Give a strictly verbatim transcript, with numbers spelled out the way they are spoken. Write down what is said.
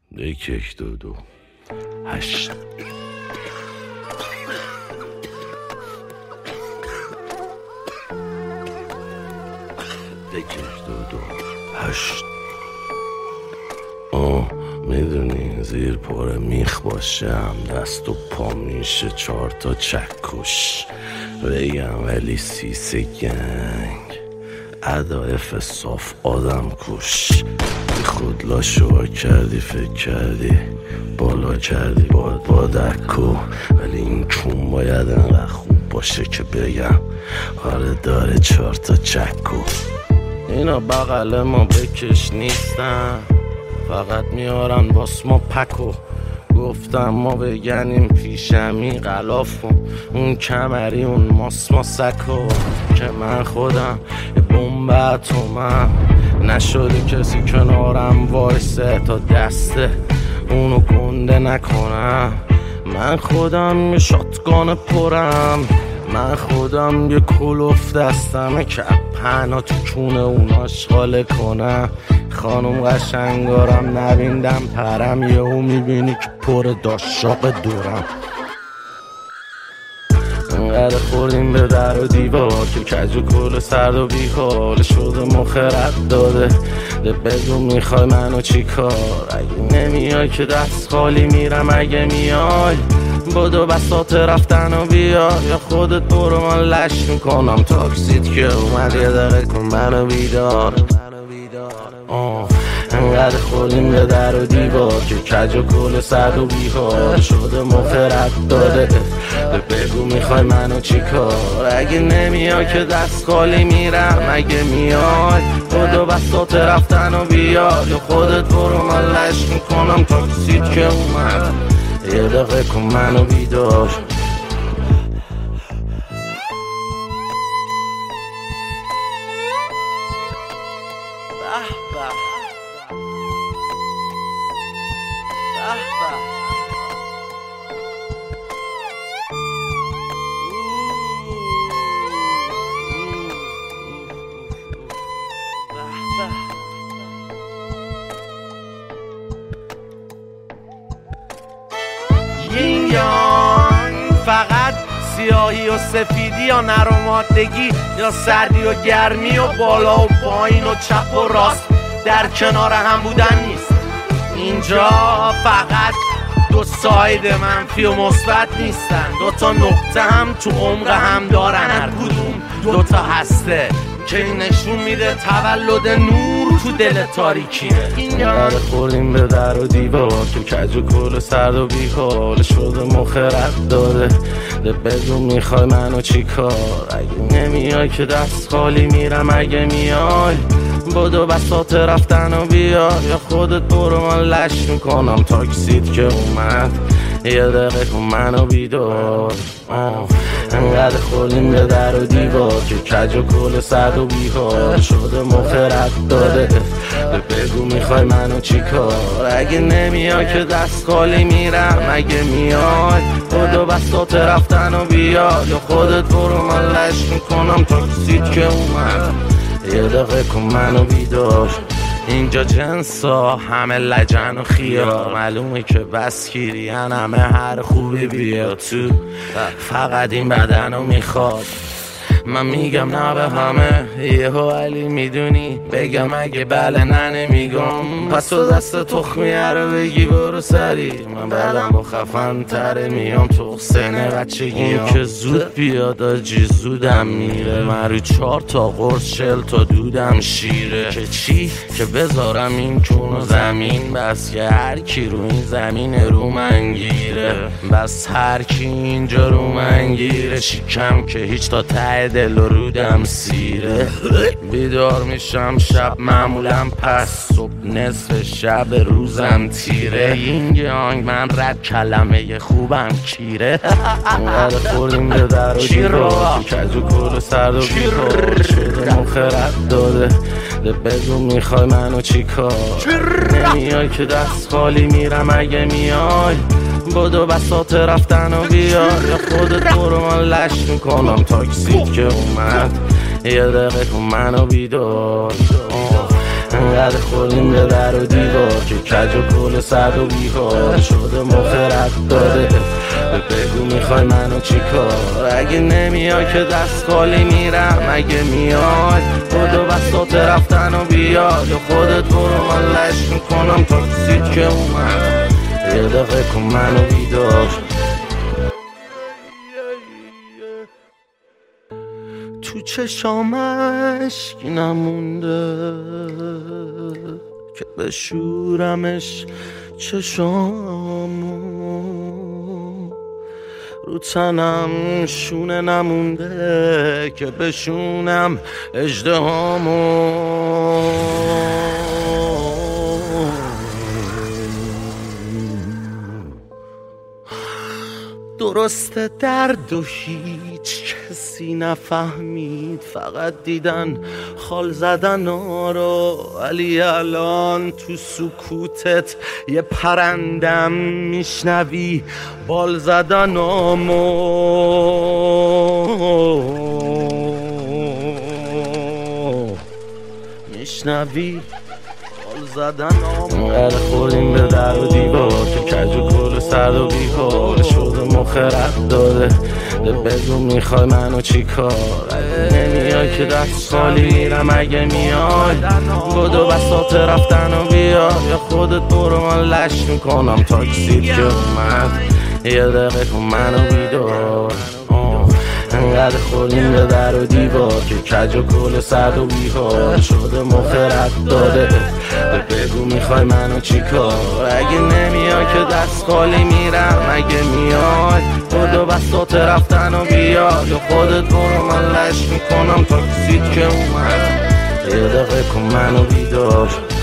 یک یک دو دو هشت یک یک دو دو هشت. آه میدونی زیر پاره میخ باشم، دست و پا میشه چهار تا چکش بگم، ولی سیسه گنگ ادایف صاف آدم کش. بی خود لاشوا کردی فکر کردی بالا کردی باد بادکو، ولی این کون باید انقدر خوب باشه که بگم آره داره چهار تا چکو. اینا بغل ما بکش نیستن، فقط میارن باس ما پکو. گفتم ما بگنیم پیشمی غلاف و اون کمری اون ماس ما سکو، که من خودم یه بمب اتمم نشده کسی کنارم وایسه تا دسته اونو گنده نکنم. من خودم یه شاتگان پرم، من خودم یه کلوف دستمه که پهنا تو کونه اون آشغاله کنم. خانم قشنگارم نبیندم پرم، یه او میبینی که پر داشاق دورم. انقدر خوردیم به در و دیوار که کج و کل سرد و بیکار شده مخرد داده. ده بگو میخوای منو چی کار؟ اگه نمیای که دست خالی میرم، اگه میای بدو بساط رفتن و بیا، یا خودت برو من لش میکنم تاکسیت که اومد یه دقیقه کن منو بیدار. آه انقدر خوردیم به در و دیوار که کج و کل سرد و بیکار شده مخرد داده. بگو میخوای منو چی کار؟ اگه نمیای که دست خالی میرم، اگه میای بدو بساط رفتن و بیا، یا خودت برو من لش میکنم تاکسیت که اومد یه دقیقه کن منو بیدار. یین یانگ فقط سیاهی و سفیدی، یا نر و مادگی یا سردی و گرمی، و بالا و پایین و چپ و راست در کنار هم بودن نیست. اینجا فقط دو ساید منفی و مثبت نیستن، دو تا نقطه هم تو عمق هم دارن، هر کدوم دو تا هسته که نشون میده تولد نور تو دل تاریکیه. انقدر خوردیم به در و دیوار که کج و کل سرد و بیکار شده مخرد داده. ده بگو میخوای منو چی کار؟ اگه نمیای که دست خالی میرم، اگه میای بدو بساط رفتن و بیا، یا خودت برو من لش میکنم تاکسیت که اومد یه دقیقه کن منو بیدار. انقدر خوردیم به در و دیوار که کج و کل سرد و بیکار شده مخرد داده. بگو میخوای منو چی کار؟ اگه نمیای که دست خالی میرم، اگه میای بدو بساط رفتن و بیا، یا خودت برو من لش میکنم تاکسیت که اومد یه دقیقه کن منو بیدار. اینجا جنسا همه لجن و خیار، معلومه که بسکیرین همه هر خوبی بیاد تو، فقط این بدنو میخواد. من میگم نه به همه یهو علی میدونی بگم، اگه بله نه نمیگم، پس تو دست تخمیه رو بگی برو سری. من بعدم با خفن تره میام تو حسینه بچگی، اون که زود بیاد آجی زودم میره. من رو چهار تا قرص چل تا دودم شیره، که چی؟ که بذارم این کونو زمین، بس که هر کی رو این زمین رو من گیره، بس هر کی اینجا رو من گیره. شیکم که هیچ تا ته دل و رودم سیره. بیدار میشم شب معمولا پس صبح نصف شب روزم تیره. یین یانگ من رد کلمه خوبم کیره. انقدر خوردیم به در و دیوار که کج و کل سرد و بیکار شده مخرد داده. ده بگو میخوای منو چی کار؟ نمیای که دست خالی میرم، اگه میای بدو بساط رفتن و بیا، یا خودت برو من لش میکنم تاکسیت که اومد یه دقیقه کن منو بیدار. انقدر خوردیم به در و دیوار که کج و کل سرد و بیکار شده مخرت داده. بگو میخوای منو چی کار؟ اگه نمیای که دست خالی میرم، اگه میای خدا بساط رفتن و بیاد یا خودت برو من لش میکنم تاکسید که اومد یه دقیقه کن منو بیدار. تو چشام اشک نمونده که بشورمش چشامو، رو تنم شونه نمونده که بشونم اژدهامو. درسته درد و هیچ کسی نفهمید، فقط دیدن خال زدن رو، ولی الان تو سکوتت یه پرندم میشنوی بال زدن آمو. میشنوی زدن انقدر خوردیم به در و دیوار که کج و کل سرد و بیکار شده مخرت داده. بگو میخوای منو چی کار؟ اگه نمیای که دست خالی میرم، اگه میای بدو بساط رفتن و بیا یا خودت برو من لش میکنم تاکسید که اومد یه دقیقه کن منو بیدار. انقدر خوردیم به در و دیوار که کج و کل سرد و بیکار شده مخرت داده. بگو میخوای منو چی کار؟ اگه نمیای که دست خالی میرم، اگه میای بدو بساط رفتن و بیا یا خودت برو من لش میکنم تاکسید که اومد یه دقیقه کن منو بیدار.